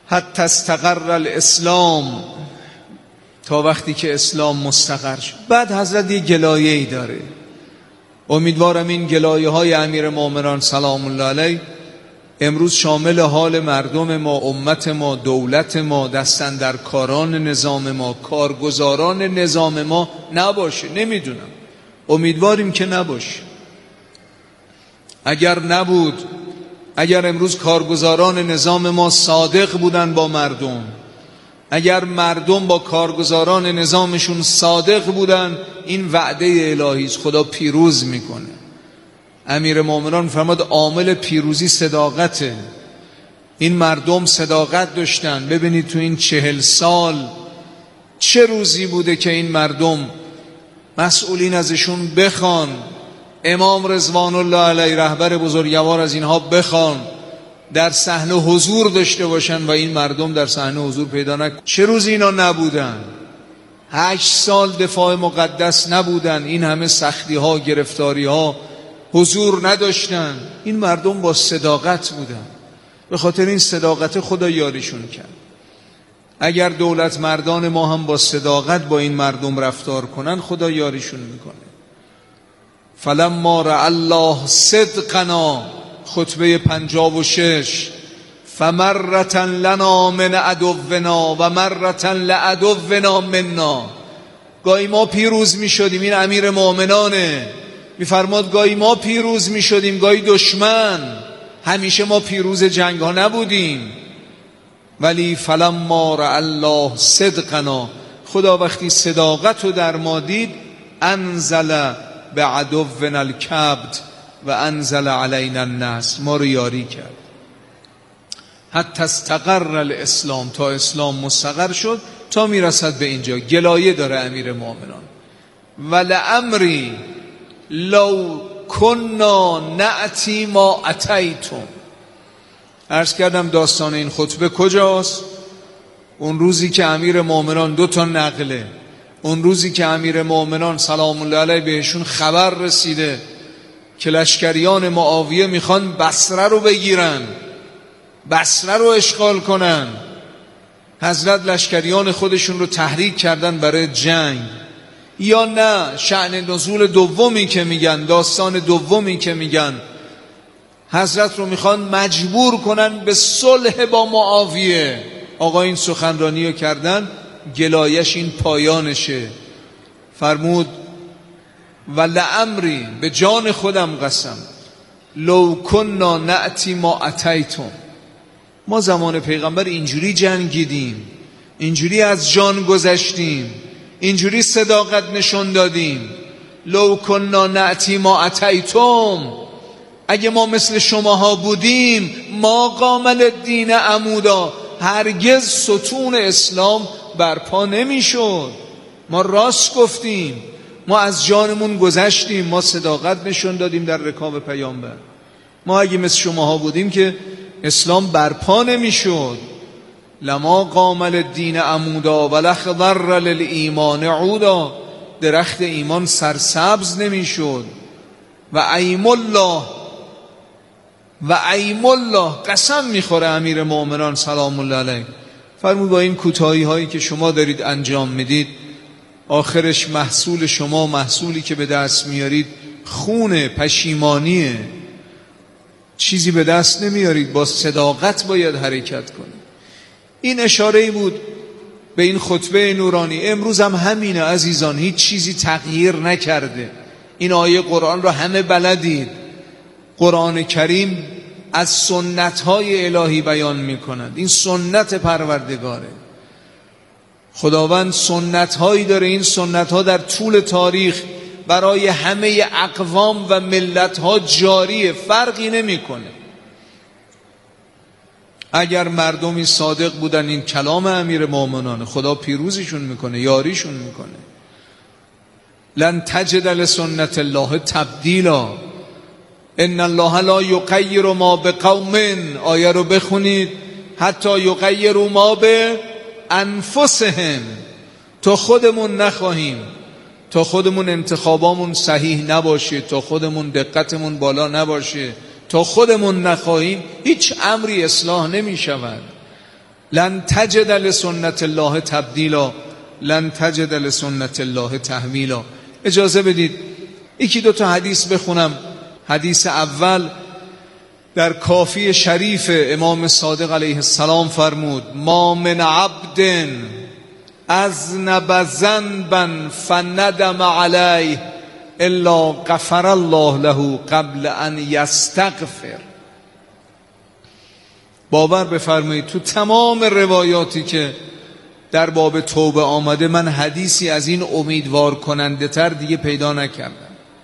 حتی استقر الاسلام، تا وقتی که اسلام مستقر شد. بعد حضرت یه گلایه‌ای داره، امیدوارم این گلایه های امیر مومنان سلام الله علیه امروز شامل حال مردم ما، امت ما، دولت ما، دستاندرکاران نظام ما، کارگزاران نظام ما نباشه. نمیدونم، امیدواریم که نباشه. اگر نبود، اگر امروز کارگزاران نظام ما صادق بودن با مردم، اگر مردم با کارگزاران نظامشون صادق بودن، این وعده الهی است، خدا پیروز میکنه. امیر مومنان فرمود عامل پیروزی صداقته. این مردم صداقت داشتن. ببینید تو این 40 سال چه روزی بوده که این مردم مسئولین ازشون بخوان، امام رضوان الله علیه رهبر بزرگوار از اینها بخوان در صحنه حضور داشته باشن و این مردم در صحنه حضور پیدا نکنن. چه روزی اینا نبودن؟ 8 سال دفاع مقدس نبودن، این همه سختی ها، گرفتاری ها، حضور نداشتن. این مردم با صداقت بودن، به خاطر این صداقت خدا یاریشون کرد. اگر دولت مردان ما هم با صداقت با این مردم رفتار کنن، خدا یاریشون میکنه. فلما رأى الله صدقنا، خطبه 56، فمرة لنا من عدونا و مرة لعدونا منا. گاهی ما پیروز می شدیم، این امیر مومنانه میفرماد، گاهی ما پیروز می شدیم، گاهی دشمن، همیشه ما پیروز جنگ ها نبودیم. ولی فلما رأى الله صدقنا، خدا وقتی صداقت رو در ما دید، انزل بعدونا الکبد و انزل علینا النصر، ما رو یاری کرد. حتی استقر الاسلام، تا اسلام مستقر شد، تا میرسد به اینجا. گلایه داره امیر مومنان، ولعمری لو کنا نأتی ما اتیتم. عرض کردم داستان این خطبه کجاست؟ اون روزی که امیر مومنان 2 نقله، اون روزی که امیر مومنان سلام الله علیه بهشون خبر رسیده که لشکریان معاویه میخوان بصره رو بگیرن، بصره رو اشغال کنن. حضرت لشکریان خودشون رو تحریک کردن برای جنگ. یا نه، شأن نزول دومی که میگن، داستان دومی که میگن، حضرت رو میخوان مجبور کنن به صلح با معاویه. آقا این سخنرانی رو کردن، گلایش این پایانشه. فرمود ولعمری، به جان خودم قسم، لو کنا نأتی ما اتیتم، ما زمان پیغمبر اینجوری جنگیدیم، اینجوری از جان گذشتیم، اینجوری صداقت نشون دادیم. لو کنا نأتی ما اتیتم، اگه ما مثل شماها بودیم، ما قام الدین عمودا، هرگز ستون اسلام برپا نمیشد. ما راست گفتیم، ما از جانمون گذشتیم، ما صداقت نشون دادیم در رکاب پیامبر. ما اگه مثل شماها بودیم که اسلام برپا نمیشد. لما قام الدین عمودا ولخضر للایمان عودا، درخت ایمان سرسبز نمیشد. و ایم الله، و ایم الله، قسم میخوره امیر مومنان سلام الله علیه، فرمود با این کوتاهی هایی که شما دارید انجام میدید، آخرش محصول شما، محصولی که به دست میارید خونه، پشیمانیه. چیزی به دست نمیارید، با صداقت باید حرکت کنید. این اشاره بود به این خطبه نورانی. امروز هم همینه عزیزان، هیچ چیزی تغییر نکرده. این آیه قرآن رو همه بلدید. قرآن کریم از سنت‌های الهی بیان می‌کند. این سنت پروردگاره. خداوند سنت‌هایی داره، این سنت‌ها در طول تاریخ برای همه اقوام و ملت‌ها جاریه، فرقی نمی‌کنه. اگر مردمی صادق بودن، این کلام امیر مومنان، خدا پیروزشون میکنه، یاریشون میکنه. لن تجد لسنت الله تبدیلا، ان الله لا یغیر ما بقوم، آیه رو بخونید، حتی یغیروا ما به انفسهم، تا خودمون نخواهیم، تا خودمون انتخابامون صحیح نباشه، تا خودمون دقتمون بالا نباشه، تا خودمون نخواهیم، هیچ امری اصلاح نمی شود. لن تجد لسنت الله تبدیلا لن تجد لسنت الله تحویلا. اجازه بدید یکی دو تا حدیث بخونم. حدیث اول در کافی شریف امام صادق علیه السلام فرمود: ما من عبد اذنب ذنبا فندم علیه الا غفر الله له قبل ان یستغفر. باور بفرمایید تو تمام روایاتی که در باب توبه آمده من حدیثی از این امیدوار کننده تر دیگه پیدا نکردم.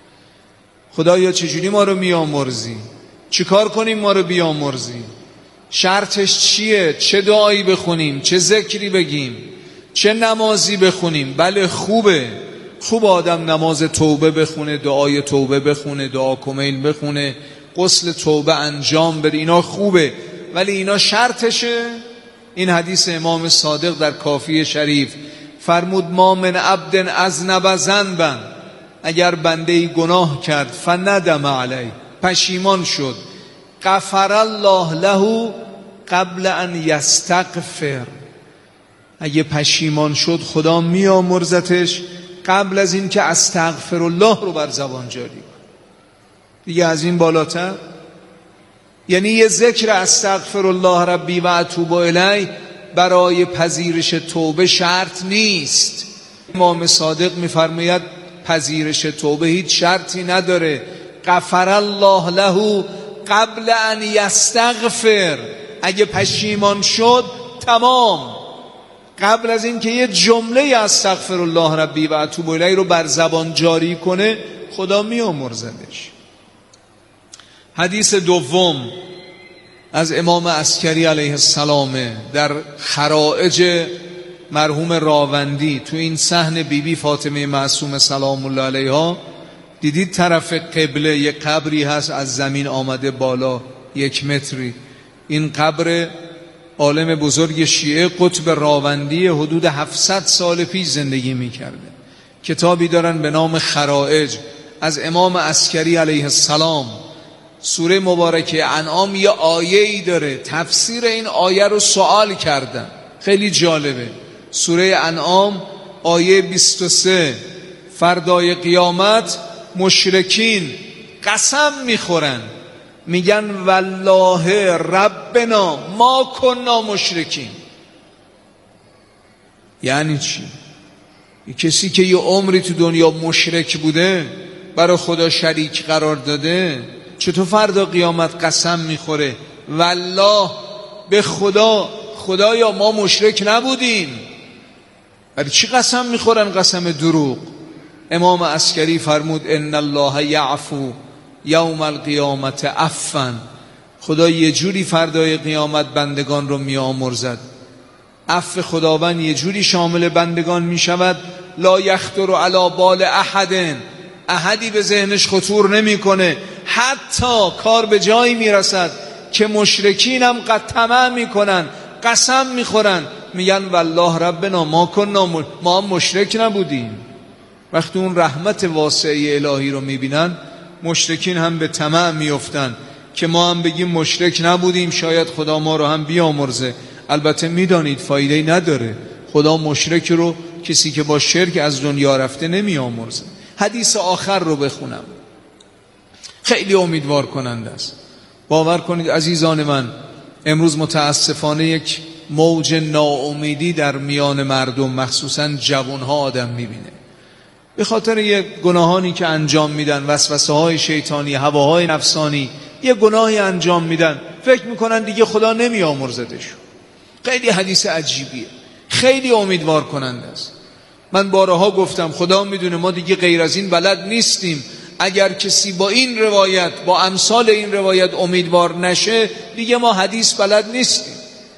خدایا چجوری ما رو میامرزی؟ چیکار کنیم ما رو بیامرزی؟ شرطش چیه؟ چه دعایی بخونیم؟ چه ذکری بگیم؟ چه نمازی بخونیم؟ بله خوب آدم نماز توبه بخونه، دعای توبه بخونه، دعا کمیل بخونه، غسل توبه انجام بده، اینا خوبه، ولی اینا شرطشه؟ این حدیث امام صادق در کافی شریف فرمود: ما من عبد اذنب ذنبا، اگر بنده‌ای گناه کرد فندم علیه، پشیمان شد، غفر الله له قبل ان یستغفر، اگه پشیمان شد خدا میامرزتش قبل از این که استغفر الله رو بر زبان جاری کنه. دیگه از این بالاتر؟ یعنی یه ذکر استغفر الله ربی و اتوب الیه برای پذیرش توبه شرط نیست. امام صادق میفرماید پذیرش توبه هیچ شرطی نداره. غفر الله له قبل ان یستغفر، اگه پشیمان شد تمام، قبل از این که یه جمله استغفر الله ربی و اتوب الیه رو بر زبان جاری کنه خدا میامرزدش. حدیث دوم از امام عسکری علیه السلام در خرائج مرحوم راوندی. تو این صحن بیبی فاطمه معصومه سلام الله علیها دیدید طرف قبله یک قبری هست از زمین آمده بالا 1 متری. این قبر عالم بزرگ شیعه قطب راوندی حدود 700 سال پیش زندگی میکرده. کتابی دارن به نام خرائج از امام عسکری علیه السلام. سوره مبارکه انعام یه آیه‌ای داره، تفسیر این آیه رو سوال کردن، خیلی جالبه. سوره انعام آیه 23: فردای قیامت مشرکین قسم میخورن، میگن والله ربنا ما کنا مشرکین. یعنی چی؟ کسی که یه عمری تو دنیا مشرک بوده، برای خدا شریک قرار داده، چطور فردا قیامت قسم میخوره والله به خدایا ما مشرک نبودیم؟ برای چی قسم میخورن؟ قسم دروغ. امام عسکری فرمود: ان الله یعفو یوم القیامت عفوا، خدا یه جوری فردای قیامت بندگان رو میامرزد. عفو خداوند یه جوری شامل بندگان میشود لا یخطر علی بال احدی به ذهنش خطور نمیکنه. حتی کار به جایی میرسد که مشرکین هم طمع میکنن، قسم میخورن، میگن والله ربنا ما هم مشرک نبودیم. وقتی اون رحمت واسعه الهی رو میبینن مشرکین هم به طمع میفتن که ما هم بگیم مشرک نبودیم، شاید خدا ما رو هم بیامرزه. البته میدانید فایده نداره، خدا مشرک رو، کسی که با شرک از دنیا رفته، نمیامرزه. حدیث آخر رو بخونم، خیلی امیدوار کننده است. باور کنید عزیزان من، امروز متاسفانه یک موج ناامیدی در میان مردم، مخصوصا جوانها آدم میبینه به خاطر یه گناهانی که انجام میدن، وسوسه های شیطانی، هواهای نفسانی، یه گناهی انجام میدن، فکر میکنن دیگه خدا نمیامرزدشون. خیلی حدیث عجیبیه، خیلی امیدوار کننده است. من بارها گفتم خدا میدونه ما دیگه غیر از این بلد نیستیم. اگر کسی با این روایت، با امثال این روایت امیدوار نشه، دیگه ما حدیث بلد نیستیم.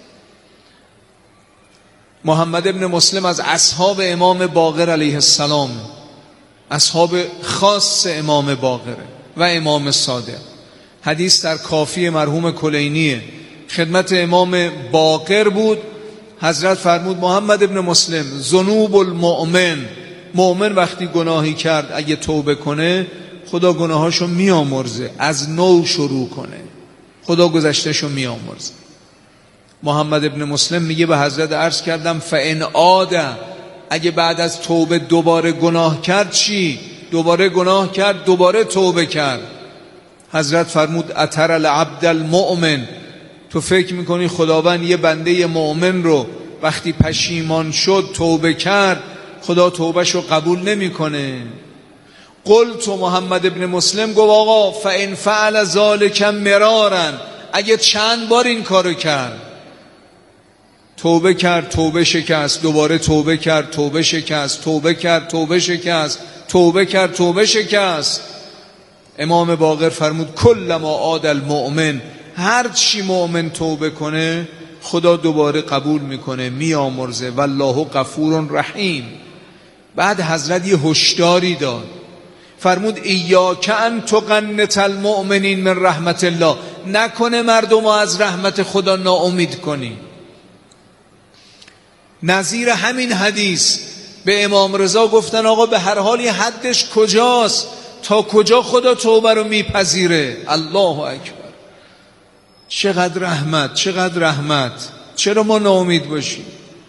محمد ابن مسلم از اصحاب امام باقر علیه السلام، اصحاب خاص امام باقر و امام صادق. حدیث در کافی مرحوم کلینیه، خدمت امام باقر بود. حضرت فرمود محمد ابن مسلم ذنوب المؤمن، مؤمن وقتی گناهی کرد اگه توبه کنه خدا گناهاشو میامرزه، از نو شروع کنه خدا گذشتهشو میامرزه. محمد ابن مسلم میگه به حضرت عرض کردم فإن عاد، اگه بعد از توبه دوباره گناه کرد چی؟ دوباره گناه کرد، دوباره توبه کرد. حضرت فرمود اتر العبد المؤمن، تو فکر میکنی خداوند یه بنده مؤمن رو وقتی پشیمان شد توبه کرد خدا توبهشو قبول نمیکنه؟ قلت، محمد ابن مسلم گفت آقا فإن فعل ذلک مرارا، اگه چند بار این کارو کرد، توبه کرد توبه شکست، دوباره توبه کرد توبه شکست، توبه کرد توبه شکست، توبه کرد توبه شکست، امام باقر فرمود کلما عاد المؤمن، هر چی مؤمن توبه کنه خدا دوباره قبول میکنه، میامرزه، والله غفور رحیم. بعد حضرت یه هشداری داد، فرمود ایاک ان تقنط المؤمنین من رحمت الله، نکنه مردم از رحمت خدا ناامید کنی. نظیر همین حدیث به امام رضا گفتن آقا به هر حال یه حدش کجاست، تا کجا خدا توبه رو میپذیره؟ الله اکبر، چقدر رحمت، چقدر رحمت، چرا ما ناامید باشیم؟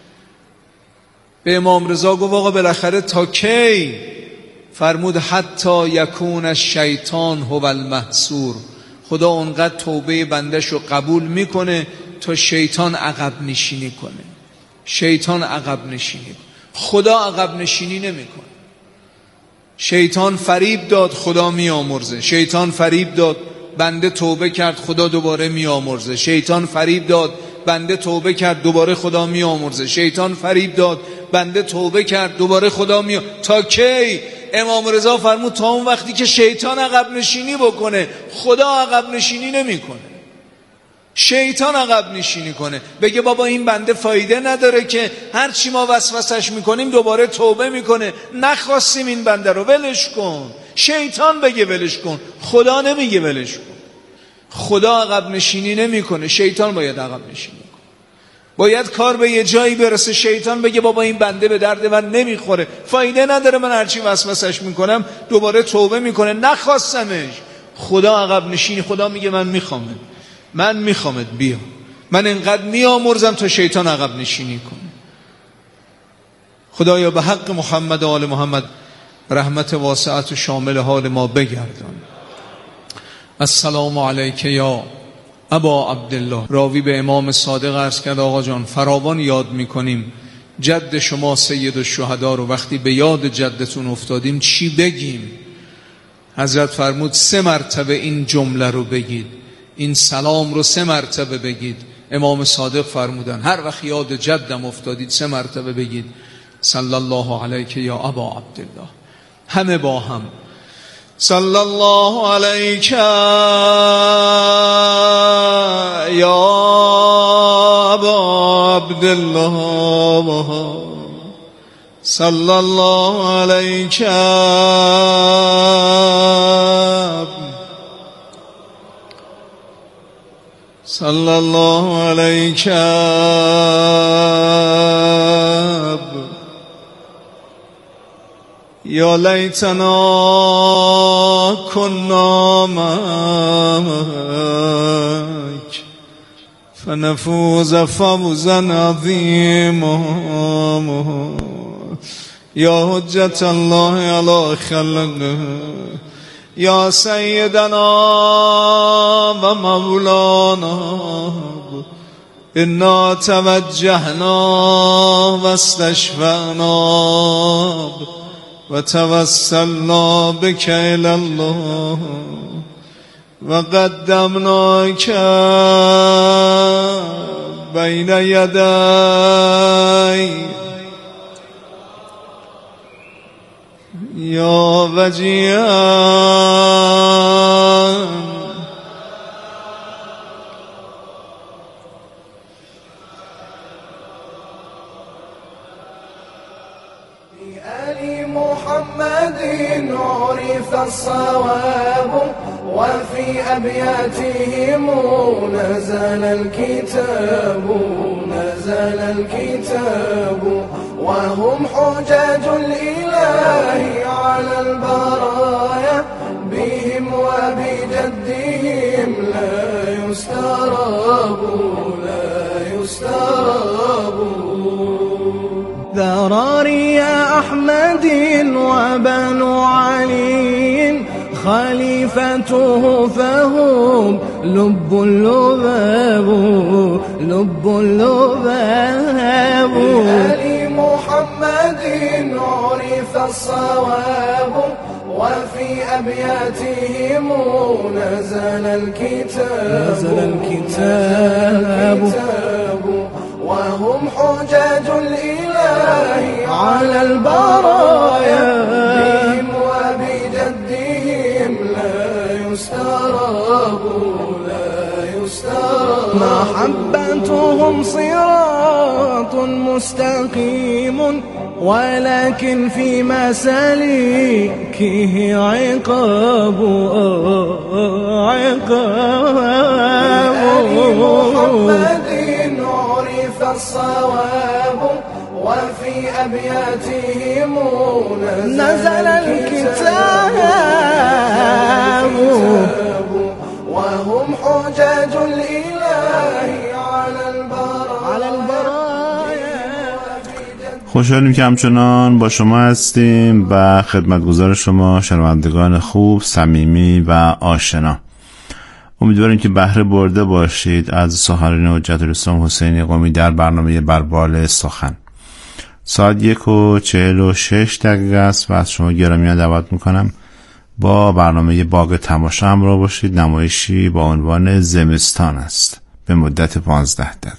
به امام رضا گفت آقا بالاخره تا کی؟ فرمود حتی یکون الشیطان هو المحصور، خدا اونقدر توبه بندش رو قبول میکنه تا شیطان عقب نشینی کنه. شیطان عقب نشینی کنه، خدا عقب نشینی نمیکنه. شیطان فریب داد خدا میامرزه، شیطان فریب داد بنده توبه کرد خدا دوباره میامرزه، شیطان فریب داد بنده توبه کرد دوباره خدا میامرزه، شیطان فریب داد بنده توبه کرد دوباره خدا تا کی؟ امام رضا فرمود تا اون وقتی که شیطان عقب نشینی بکنه، خدا عقب نشینی نمیکنه. شیطان عقب نشینی کنه، بگه بابا این بنده فایده نداره که هر چی ما وسوسش میکنیم دوباره توبه میکنه، نخواستیم این بنده رو، ولش کن. شیطان بگه ولش کن، خدا نمیگه ولش کن. خدا عقب نشینی نمیکنه، شیطان باید عقب نشینی کنه. باید کار به یه جایی برسه شیطان بگه بابا این بنده به درد من نمیخوره، فایده نداره، من هرچی وسوسش میکنم دوباره توبه میکنه، نخواستمش. خدا عقب نشینی، خدا میگه من میخوامت بیا، من انقدر میامرزم تا شیطان عقب نشینی کنه. خدایا به حق محمد و آل محمد رحمت واسعت و شامل حال ما بگردان. السلام علیک یا ابا عبدالله. راوی به امام صادق عرض کرد آقا جان فراوان یاد میکنیم جد شما سید الشهدا رو، وقتی به یاد جدتون افتادیم چی بگیم؟ حضرت فرمود 3 مرتبه این جمله رو بگید، این سلام رو 3 مرتبه بگید. امام صادق فرمودن هر وقت یاد جدم افتادید 3 مرتبه بگید صلی الله علیک یا ابا عبدالله. همه با هم صلی الله علیک یا ابا عبدالله، صلی الله علیک صلی الله علیک یا لیتنا کنا معک فنفوز فوزا عظیما یا حجت الله علی خلقه یا سیدنا و مولانا انا توجهنا و استشفعنا و توسلنا بک الی الله و قدمناک بین یدی یا وجیها محمد عرف الصواب وفي أبياتهم نزل الكتاب وهم حجاج الإله على البرايا بهم وبجدهم لا يستراب يستراب ذراري أحمد وبنو علي خليفته فهم لب اللباب لب اللباب بآل محمد عرف الصواب وفي أبياتهم نزل الكتاب وهم حجاج الإله على البرايا بهم وبجدهم لا يستراب محبتهم صراط مستقيم ولكن في مسالكه عقاب محمد عرف الصواب وفي أبياتهم نزل الكتاب وهم حجاج الإله على البرايا. خوشحالیم که همچنان با شما هستیم و خدمتگزار شما شنوندگان خوب، صمیمی و آشنا. امیدواریم که بهره برده باشید از سخنرانی حجت الاسلام حسینی قمی در برنامه بربال سخن. ساعت 1:46 است و از شما گرامیان دعوت میکنم با برنامه باغ تماشا همراه باشید. نمایشی با عنوان زمستان است به مدت 15 دقیقه.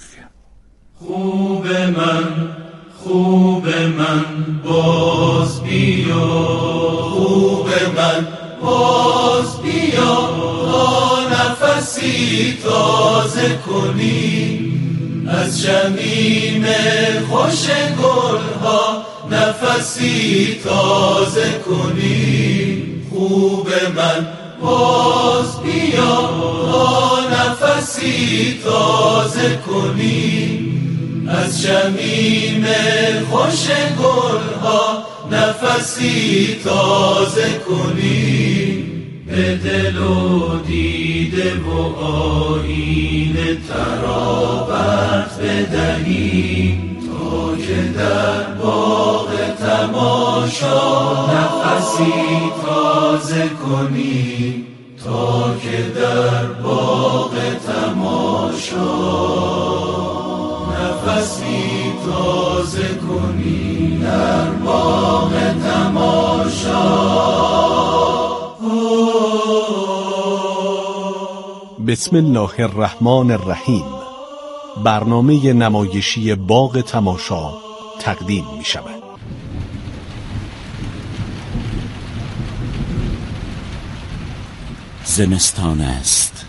خوب من باز بیا، خوب من باز بیا، تا نفسی تازه کنی از شمیم خوش گلها، نفسی تازه کنی. خوب من باز بیا، تا نفسی تازه کنی از شمیم خوش گلها، نفسی تازه کنی. به دل و دیده و آیین ترابت بدهی تا که در باغ تماشا نفسی تازه کنی، تا که در باغ تماشا نفسی تازه کنی، در باغ تماشا. بسم الله الرحمن الرحیم. برنامه نمایشی باغ تماشا تقدیم می شود. زمستان است.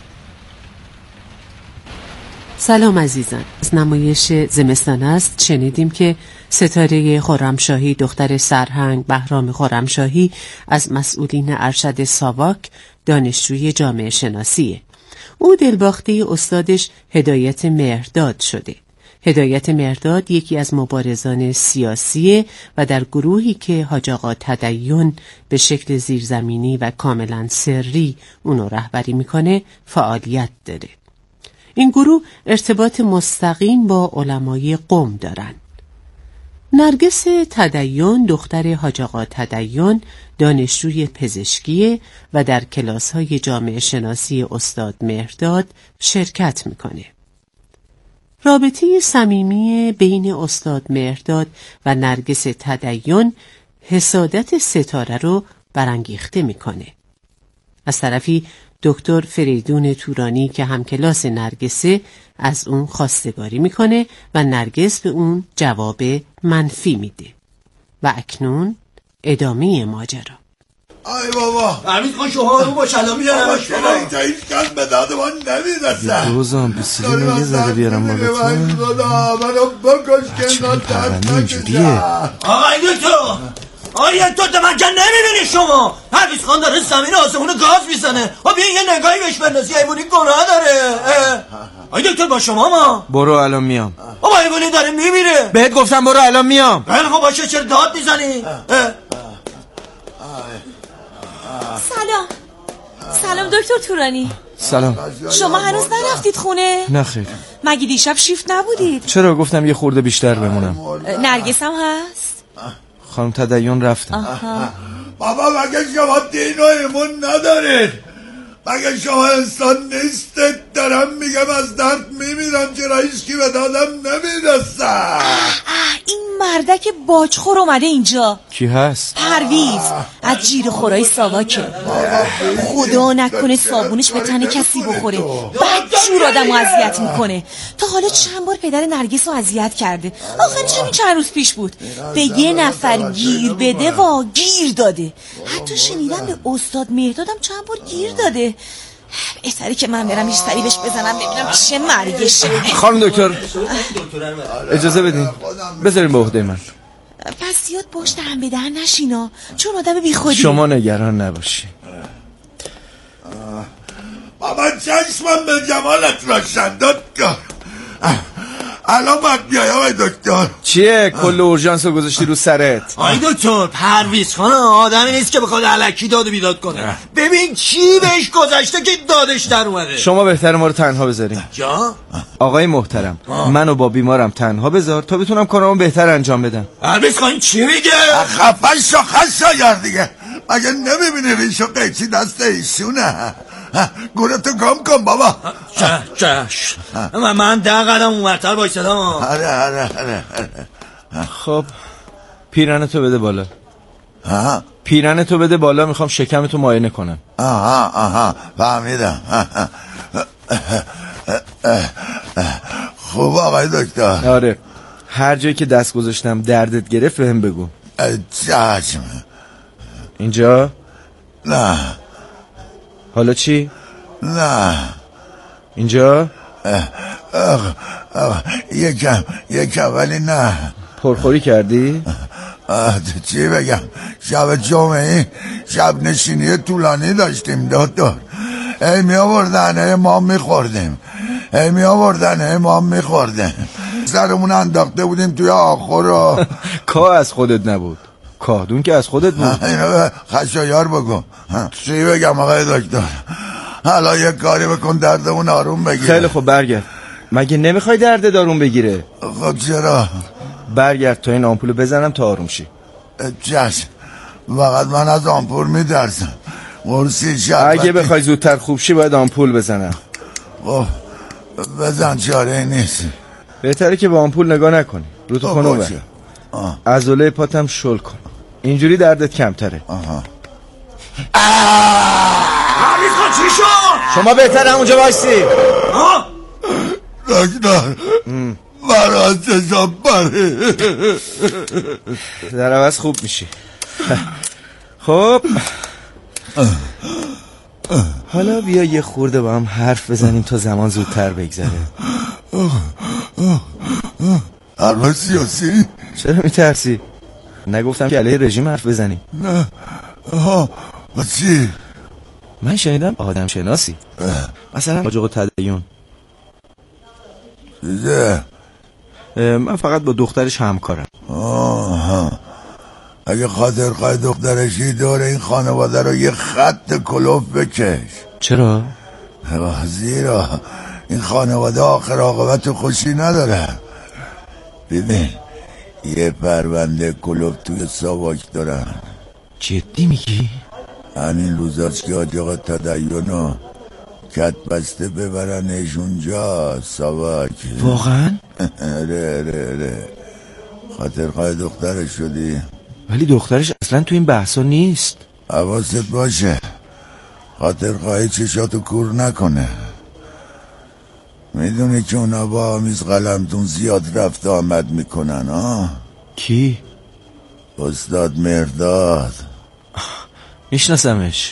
سلام عزیزان، از نمایش زمستان است شنیدیم که ستاره خرمشاهی دختر سرهنگ بهرام خرمشاهی از مسئولین ارشد ساواک دانشجوی جامعه شناسیه. او دلباخته استادش هدایت مهرداد شده. هدایت مهرداد یکی از مبارزان سیاسیه و در گروهی که حاج آقا تدین به شکل زیرزمینی و کاملا سری اونو رهبری میکنه فعالیت داره. این گروه ارتباط مستقیم با علمای قم دارن. نرگس تدین دختر حاج آقا تدین دانشجوی پزشکیه و در کلاس‌های جامعه شناسی استاد مهرداد شرکت میکنه. رابطه صمیمی بین استاد مهرداد و نرگس تدین حسادت ستاره رو برانگیخته میکنه. از طرفی دکتر فریدون تورانی که همکلاس نرگسه از اون خواستگاری میکنه و نرگس به اون جواب منفی میده. و اکنون ادامه ماجرا. ای بابا پرویز خان شوهر رو با شلامی بابا چرا اینجا هیچ کس به داد من نمیرسه؟ روزم بیسیلین یه ذره بیارم بالاتون. خدا منو بکش که نترس اینجوریه. آقای دکتر من که نمیبینی شما پرویز خان داره زمین آسمون گاز میزنه. بیا یه نگاهی بهش بندازی، ایوونی گناه داره. آقای دکتر با شما ما برو الان میام. بابا ایوونی داره میمیره. بهت گفتم برو الان میام. خیلی خب باشه، چرا داد میزنی؟ سلام دکتر تورانی. سلام. شما هنوز نرفتید خونه؟ نه خیر. مگه دیشب شیفت نبودید؟ چرا گفتم یه خورده بیشتر بمونم. نرگس هم هست؟ خانم تدین رفتن. بابا مگه شما دین و ایمون ندارید؟ مگه شما انسان نیستید؟ دارم میگم از درد میمیرم چرا هیچکی به دادم نمیرسه. این مردک باجخور اومده اینجا. کی هست؟ پرویز از جیر خورای ساواکه. خدا نکنه صابونش به تن کسی بخوره، بدجور آدمو اذیت میکنه. تا حالا چند بار پدر نرگس رو اذیت کرده. آخرش همین چند روز پیش بود به یه نفر گیر بده و گیر داده. حتی شنیدم به استاد مهدادم چند بار گیر داده. بهتره که من برم یه سری بهش بزنم ببینم چه مرگشه. خانم دکتر اجازه بدین بذاریم به عهده من. پس زیاد باش دهن به دهن نشینا، چون آدم بی خودی. شما نگران نباشی. بابا چشمم به جمالت روشن دکتر. الان باید بیای آقای دکتر. چیه کل اورژانس رو گذاشتی رو سرت؟ آقای دکتر پرویز خانم آدمی نیست که بخواد الکی داد و بیداد کنه. ببین چی بهش گذشته که دادش در اومده. شما بهتره ما رو تنها بذاریم. جا؟ آقای محترم منو با بیمارم تنها بذار تا بتونم کارامو بهتر انجام بدم. پرویز خانم چی میگه؟ خفن شو خشایر دیگه. مگه نمیبینی ریش و قیچی دست ایشونه؟ گورتو گم کن بابا. چش من 10 قدم اونورتر بایستدم. آره. خب پیرنتو بده بالا. پیرنتو بده بالا، میخوام شکمتو معاینه کنم. فهمیدم. خوب آقای دکتر. آره هر جایی که دست گذاشتم دردت گرفت بهم بگو. چشم. اینجا؟ نه. حالا چی؟ نه. اینجا؟ یکم ولی نه. پرخوری کردی؟ چی بگم، شب جمعه شب نشینی طولانی داشتیم دکتر. ای می آوردن ما میخوردیم، سرمون انداخته بودیم توی آخر رو. که از خودت نبود، کادون که از خودت بود. اینو به خشایار بگو. چی بگم آقای دکتر، حالا یه کاری بکن دردمون آروم بگیره. خیلی خوب برگرد. مگه نمیخوای درد دارون بگیره؟ خب چرا؟ برگرد تا این آمپولو بزنم تا آروم شی. چشم. فقط من از آمپول میترسم. اگه بخوای زودتر خوب شی باید آمپول بزنم. خب بزن، چاره نیست. بهتره که به آمپول نگاه نکنی، رو تو کنو بر. عضله پاتم شل کن، اینجوری دردت کمتره. چی شد؟ شما بهتره اونجا باشی. دکتر برای چشم بره. در عوض خوب میشی. خب حالا بیا یه خورده با هم حرف بزنیم تا زمان زودتر بگذره. حرف سیاسی؟ چرا میترسی؟ نگفتم که علیه رژیم حرف بزنیم؟ نه. چی؟ من شنیدم آدم شناسی، مثلا حاج آقا تدین. من فقط با دخترش همکارم. اگه خاطر خواهی دخترشی دور این خانواده رو یه خط کلوف بکش. چرا؟ زیرا این خانواده آخر عاقبت خوشی نداره. ببین یه پرونده کلوف توی ساواک دارن. جدی میگی؟ همین روزاست که حاج آقا تدینو کت بسته ببرنش اونجا ساواک. واقعا؟ ره خاطر خواهی دخترش شدی؟ ولی دخترش اصلا تو این بحثا نیست. حواست باشه خاطر خواهی چشاتو کور نکنه. میدونی که اونا با آمیز قلمتون زیاد رفت آمد میکنن ها؟ کی؟ استاد مهرداد. میشناسمش.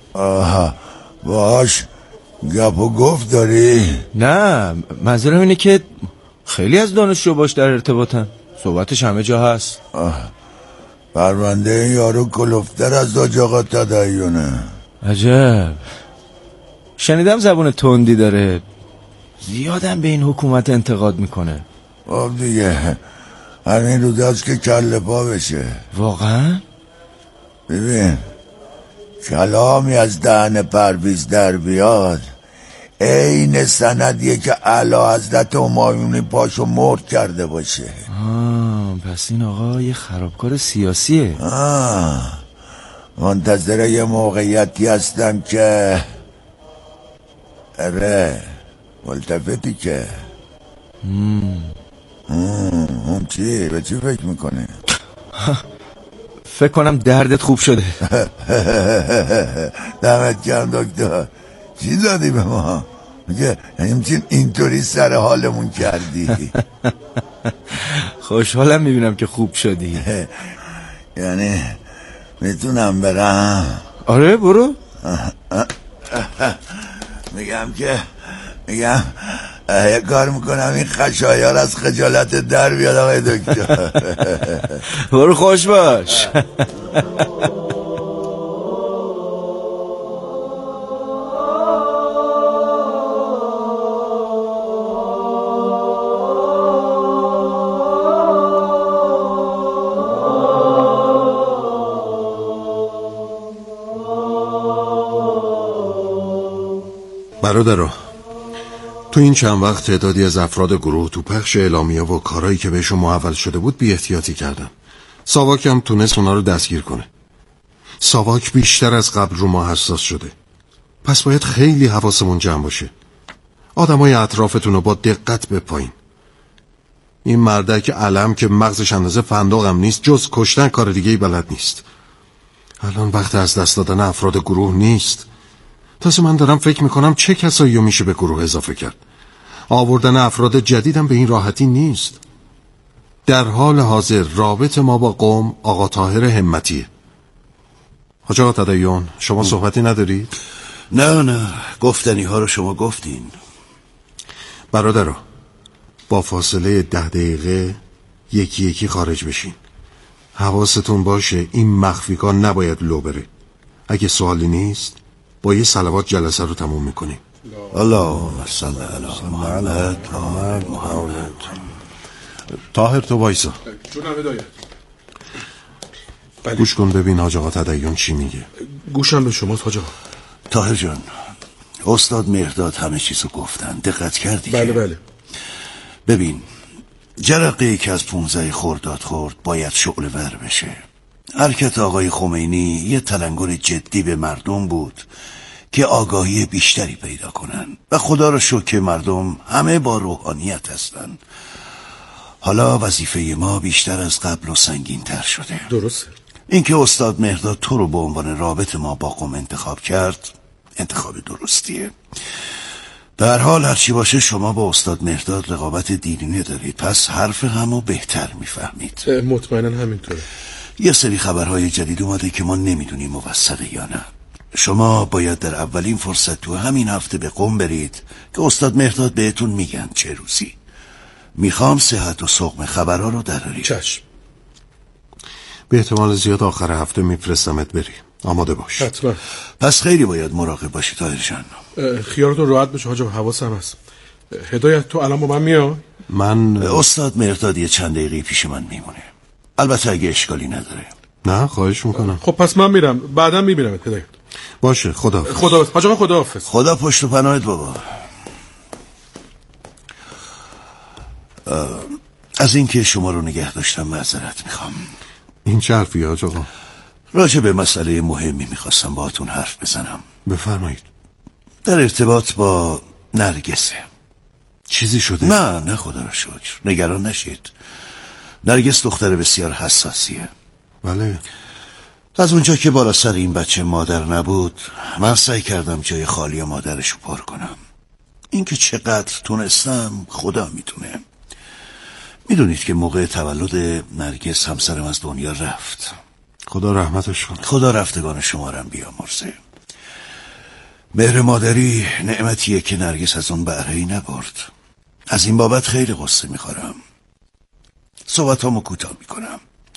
باش گپ و گفت داری؟ نه منظورم اینه که خیلی از دانشجو باش در ارتباطن، صحبتش همه جا هست. پرونده این یارو کلوفتر از حاج آقا تدینه. عجب. شنیدم زبون تندی داره، زیادم به این حکومت انتقاد میکنه. خب دیگه همین روزاست که کله پا بشه. واقعا؟ ببین کلامی از دهن پرویز در بیاد این سندیه که اعلیحضرت همایونی پاشو مرد کرده باشه. پس این آقا یه خرابکار سیاسیه. منتظر یه موقعیتی هستم که اره ملتفتی که چی؟ به چی فکر میکنه؟ فکر کنم دردت خوب شده. دمت گرم دکتر. چی دادی به ما؟ میگه همچین اینطوری سر حالمون کردی. خوشحالم میبینم که خوب شدی. یعنی میتونم برم؟ آره برو. میگم یه کار میکنم این خشایار از خجالت در بیاد آقای دکتر. برو خوش باش. برادرو، تو این چند وقت تعدادی از افراد گروه تو پخش اعلامیه و کارهایی که بهشون محول شده بود بی احتیاطی کردن. ساواک هم تونست اونا رو دستگیر کنه. ساواک بیشتر از قبل رو ما حساس شده، پس باید خیلی حواسمون جمع باشه. آدمای اطرافتون رو با دقت بپایین. این مردک علم که مغزش اندازه فندقم نیست، جز کشتن کار دیگه‌ای بلد نیست. الان وقت از دست دادن افراد گروه نیست. تازه من دارم فکر میکنم چه کسایی رو میشه به گروه اضافه کرد. آوردن افراد جدیدم به این راحتی نیست. در حال حاضر رابط ما با قوم آقا طاهر همتیه. حاج آقا تدیون، شما صحبتی ندارید؟ نه گفتنی ها رو شما گفتین. برادرو، با فاصله 10 دقیقه یکی یکی خارج بشین. حواستون باشه این مخفیکار نباید لو بره. اگه سوالی نیست با یه صلوات جلسه رو تموم میکنیم. اللهم صل علی محمد. طاهر تو وایسا. جونم هدایت. گوش کن ببین حاج آقا تدیون چی میگه. گوشم به شماست حاج آقا. طاهر جان، استاد مهرداد همه چیزو گفتن، دقت کردی؟ بله. ببین، جرقه‌ای که از 15 خرداد خورد باید شعله ور بشه. حرکت آقای خمینی یه تلنگر جدی به مردم بود که آگاهی بیشتری پیدا کنن و خدا رو شکر که مردم همه با روحانیت هستن. حالا وظیفه ما بیشتر از قبل و سنگین تر شده. درسته. اینکه استاد مهرداد تو رو به عنوان رابط ما با قوم انتخاب کرد انتخاب درستیه. در حال هرچی باشه شما با استاد مهرداد رقابت دینی دارید، پس حرف همو بهتر میفهمید. مطمئنا همینطوره. یه سری خبرهای جدید اومده که ما نمیدونیم موثقه یا نه. شما باید در اولین فرصت تو همین هفته به قم برید که استاد مهرداد بهتون میگن چه روزی. میخوام صحت و سقم خبرها رو درارید. چشم. به احتمال زیاد آخر هفته میفرستمت بری. آماده باش. حتما. پس خیلی باید مراقب باشی طاهر جان. خیالتون راحت بشه حاج آقا، حواسم هست. هدایت تو الان با من میای؟ من استاد مهرداد یه چند دقیقه پیش من میمونه، البته اگه اشکالی نداره. نه خواهش میکنم. خب پس من میرم، بعدم میبینم هدایت. باشه، خداحافظ. خداحافظ حاج آقا، خداحافظ. خدا پشت و پناهت بابا. از اینکه شما رو نگه داشتم معذرت میخوام. این چه حرفیه حاج آقا؟ راجع به مسئله مهمی میخواستم باهاتون حرف بزنم. بفرمایید. در ارتباط با نرگسه. چیزی شده؟ نه خدا رو شکر، نگران نشید. نرگس دختر بسیار حساسیه. بله. از اونجا که بالا سر این بچه مادر نبود، من سعی کردم جای خالی مادرشو پر کنم. اینکه چقدر تونستم خدا میتونه. میدونید که موقع تولد نرگس همسرم از دنیا رفت. خدا رحمتش کنه. خدا رفتگان شمارم بیامرزه. مهر مادری نعمتیه که نرگس از اون بهره‌ای نبرد. از این بابت خیلی قصه میخورم. صحبتامو کوتاه میکنم.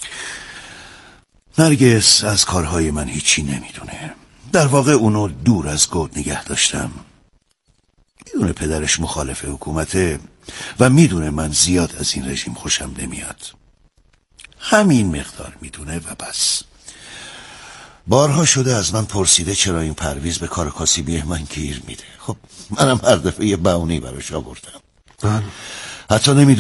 نرگس از کارهای من هیچی نمیدونه. در واقع اونو دور از گود نگه داشتم. میدونه پدرش مخالف حکومته و میدونه من زیاد از این رژیم خوشم نمیاد. همین مقدار میدونه و بس. بارها شده از من پرسیده چرا این پرویز به کار کاسبی من گیر میده. خب منم هر دفعه یه بهونه‌ای براش آوردم. حتی